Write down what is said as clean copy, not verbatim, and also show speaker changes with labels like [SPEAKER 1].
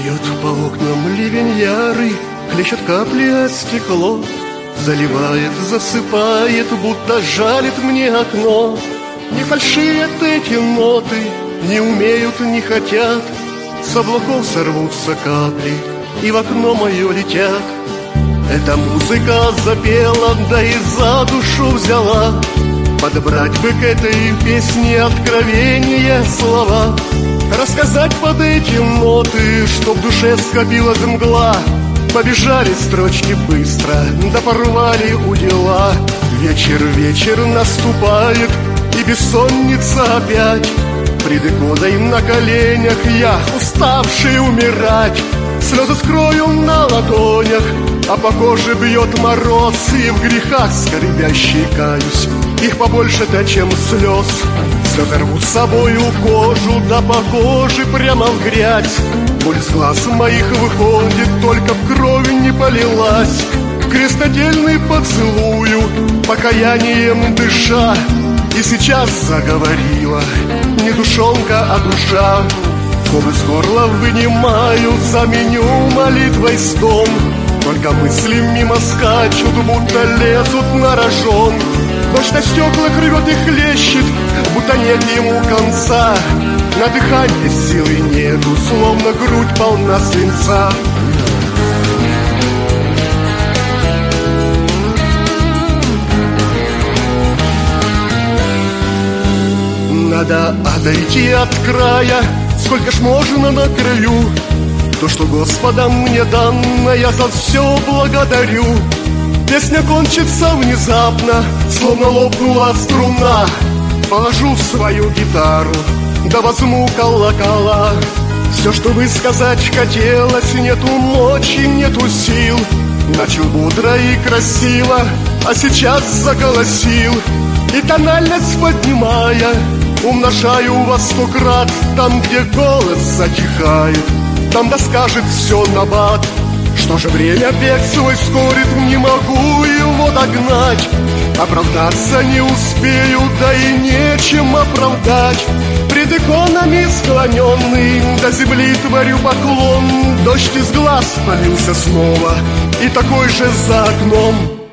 [SPEAKER 1] Бьет по окнам ливень ярый, хлещет капли о стекло, заливает, засыпает, будто жалит мне окно. Не фальшивят эти ноты, не умеют, не хотят, с облаков сорвутся капли и в окно мое летят. Эта музыка запела, да и за душу взяла, подобрать бы к этой песне откровения слова, рассказать под эти ноты, что в душе скопилась мгла. Побежали строчки быстро, да порвали удила. Вечер наступает, и бессонница опять. Пред иконой на коленях я, уставший умирать. Слезы скрою на ладонях, а по коже бьет мороз, и в грехах скорбящий каюсь. Их побольше-то, чем слез. Слезы рвут с собою кожу, да по коже прямо в грязь. Боль с глаз моих выходит, только в крови не полилась. Крестодельный поцелую, покаянием дыша, и сейчас заговорила не душонка, а душа. Ком из горла вынимаю, заменю молитвой стон. Только мысли мимо скачут, будто лезут на рожон. Дождь на стеклах рвет и хлещет, будто нет ему конца. На дыхание силы нету, словно грудь полна свинца. Надо отойти от края, сколько ж можно на краю. То, что Господом мне дано, я за все благодарю. Песня кончится внезапно, словно лопнула струна. Положу свою гитару, да возьму колокола. Все, что бы сказать хотелось, нету мочи, нету сил. Начал бодро и красиво, а сейчас заголосил. И тональность поднимая, умножаю во 100 крат. Там, где голос затихает, там да скажет все набат. Что же время бег свой скорит, не могу его догнать. Оправдаться не успею, да и нечем оправдать. Пред иконами склоненный, до земли творю поклон. Дождь из глаз полился снова, и такой же за окном.